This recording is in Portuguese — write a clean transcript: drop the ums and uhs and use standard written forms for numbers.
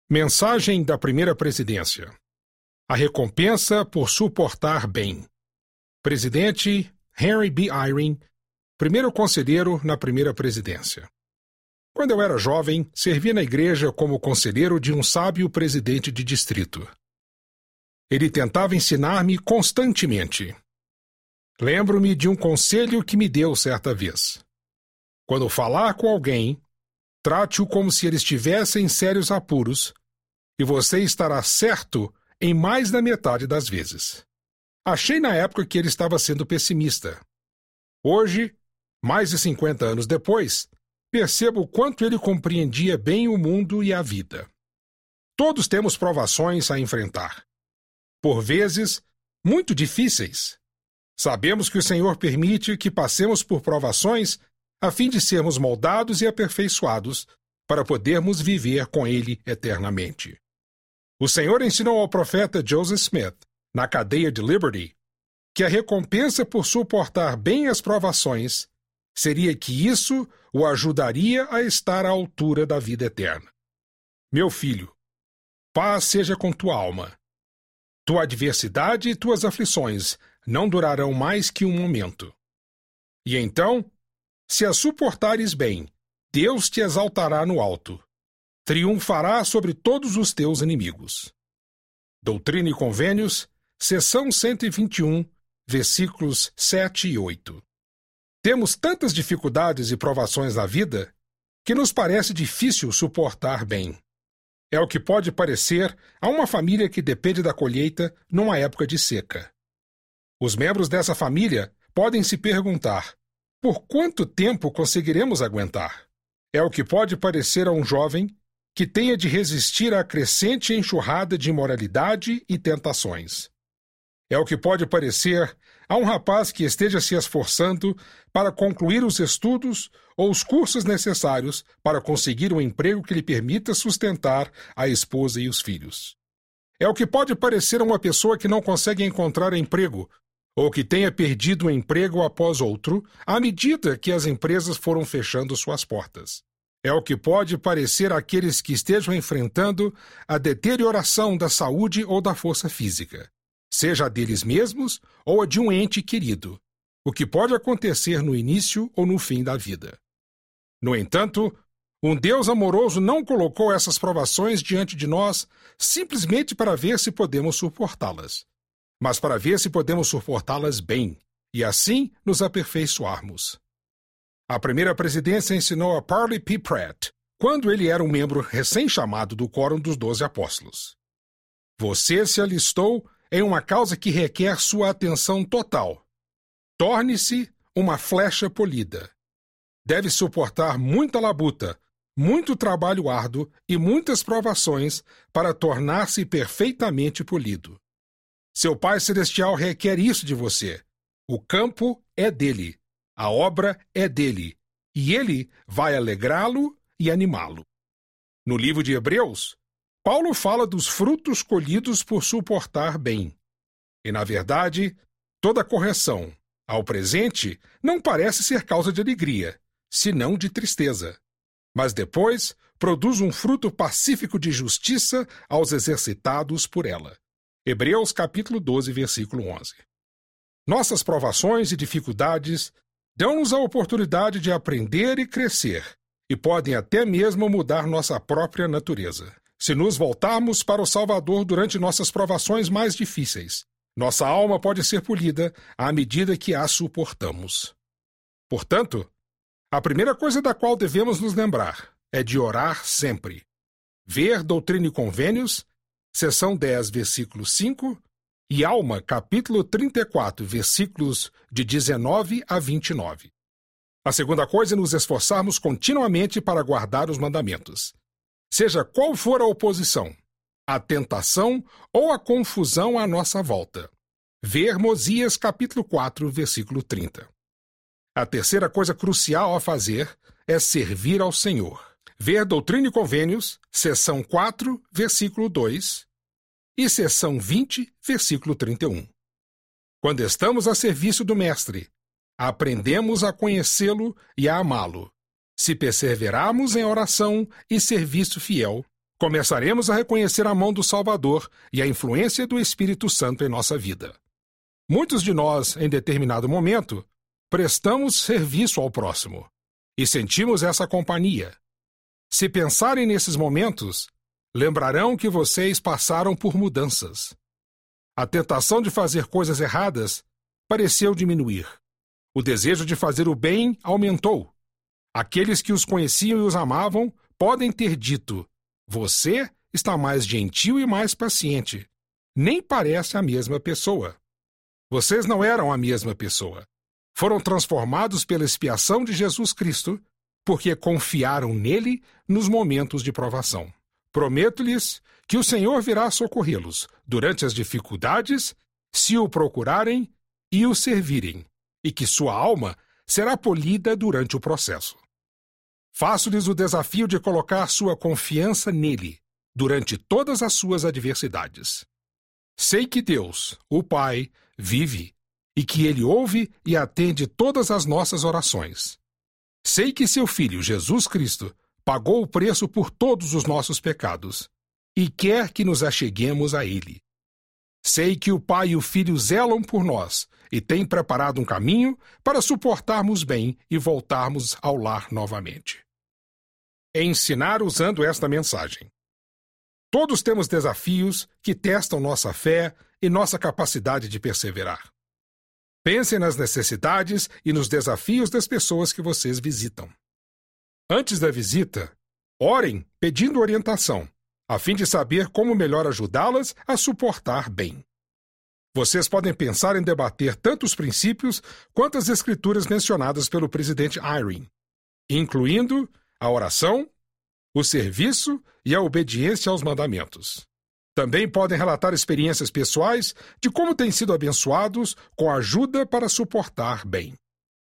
Mensagem da Primeira Presidência. A recompensa por suportar bem. Presidente Henry B. Eyring, primeiro conselheiro na Primeira Presidência. Quando eu era jovem, servia na igreja como conselheiro de um sábio presidente de distrito. Ele tentava ensinar-me constantemente. Lembro-me de um conselho que me deu certa vez. Quando falar com alguém, trate-o como se ele estivesse em sérios apuros, e você estará certo em mais da metade das vezes. Achei na época que ele estava sendo pessimista. Hoje, mais de 50 anos depois, percebo o quanto ele compreendia bem o mundo e a vida. Todos temos provações a enfrentar. Por vezes, muito difíceis. Sabemos que o Senhor permite que passemos por provações a fim de sermos moldados e aperfeiçoados para podermos viver com Ele eternamente. O Senhor ensinou ao profeta Joseph Smith, na cadeia de Liberty, que a recompensa por suportar bem as provações seria que isso o ajudaria a estar à altura da vida eterna. Meu filho, paz seja com tua alma. Tua adversidade e tuas aflições não durarão mais que um momento. E então, se as suportares bem, Deus te exaltará no alto. Triunfará sobre todos os teus inimigos. Doutrina e Convênios, seção 121, versículos 7 e 8. Temos tantas dificuldades e provações na vida que nos parece difícil suportar bem. É o que pode parecer a uma família que depende da colheita numa época de seca. Os membros dessa família podem se perguntar: por quanto tempo conseguiremos aguentar? É o que pode parecer a um jovem que tenha de resistir à crescente enxurrada de imoralidade e tentações. É o que pode parecer a um rapaz que esteja se esforçando para concluir os estudos ou os cursos necessários para conseguir um emprego que lhe permita sustentar a esposa e os filhos. É o que pode parecer a uma pessoa que não consegue encontrar emprego ou que tenha perdido um emprego após outro à medida que as empresas foram fechando suas portas. É o que pode parecer àqueles que estejam enfrentando a deterioração da saúde ou da força física, seja a deles mesmos ou a de um ente querido, o que pode acontecer no início ou no fim da vida. No entanto, um Deus amoroso não colocou essas provações diante de nós simplesmente para ver se podemos suportá-las, mas para ver se podemos suportá-las bem, e assim nos aperfeiçoarmos. A Primeira Presidência ensinou a Parley P. Pratt, quando ele era um membro recém-chamado do Quórum dos 12 Apóstolos. Você se alistou em uma causa que requer sua atenção total. Torne-se uma flecha polida. Deve suportar muita labuta, muito trabalho árduo e muitas provações para tornar-se perfeitamente polido. Seu Pai Celestial requer isso de você. O campo é dele, a obra é dele, e ele vai alegrá-lo e animá-lo. No livro de Hebreus, Paulo fala dos frutos colhidos por suportar bem. E, na verdade, toda correção, ao presente, não parece ser causa de alegria, senão de tristeza. Mas depois produz um fruto pacífico de justiça aos exercitados por ela. Hebreus capítulo 12, versículo 11. Nossas provações e dificuldades dão-nos a oportunidade de aprender e crescer, e podem até mesmo mudar nossa própria natureza. Se nos voltarmos para o Salvador durante nossas provações mais difíceis, nossa alma pode ser polida à medida que a suportamos. Portanto, a primeira coisa da qual devemos nos lembrar é de orar sempre. Ver Doutrina e Convênios, seção 10, versículo 5, e Alma, capítulo 34, versículos de 19 a 29. A segunda coisa é nos esforçarmos continuamente para guardar os mandamentos. Seja qual for a oposição, a tentação ou a confusão à nossa volta. Ver Mosias, capítulo 4, versículo 30. A terceira coisa crucial a fazer é servir ao Senhor. Ver Doutrina e Convênios, seção 4, versículo 2, e seção 20, versículo 31. Quando estamos a serviço do Mestre, aprendemos a conhecê-lo e a amá-lo. Se perseverarmos em oração e serviço fiel, começaremos a reconhecer a mão do Salvador e a influência do Espírito Santo em nossa vida. Muitos de nós, em determinado momento, prestamos serviço ao próximo e sentimos essa companhia. Se pensarem nesses momentos, lembrarão que vocês passaram por mudanças. A tentação de fazer coisas erradas pareceu diminuir. O desejo de fazer o bem aumentou. Aqueles que os conheciam e os amavam podem ter dito: você está mais gentil e mais paciente. Nem parece a mesma pessoa. Vocês não eram a mesma pessoa. Foram transformados pela expiação de Jesus Cristo, porque confiaram nele nos momentos de provação. Prometo-lhes que o Senhor virá socorrê-los durante as dificuldades, se o procurarem e o servirem, e que sua alma será polida durante o processo. Faço-lhes o desafio de colocar sua confiança nele durante todas as suas adversidades. Sei que Deus, o Pai, vive e que Ele ouve e atende todas as nossas orações. Sei que seu Filho, Jesus Cristo, pagou o preço por todos os nossos pecados e quer que nos acheguemos a Ele. Sei que o Pai e o Filho zelam por nós e têm preparado um caminho para suportarmos bem e voltarmos ao lar novamente. Ensinar usando esta mensagem. Todos temos desafios que testam nossa fé e nossa capacidade de perseverar. Pensem nas necessidades e nos desafios das pessoas que vocês visitam. Antes da visita, orem pedindo orientação, a fim de saber como melhor ajudá-las a suportar bem. Vocês podem pensar em debater tanto os princípios quanto as escrituras mencionadas pelo presidente Eyring, incluindo a oração, o serviço e a obediência aos mandamentos. Também podem relatar experiências pessoais de como têm sido abençoados com ajuda para suportar bem.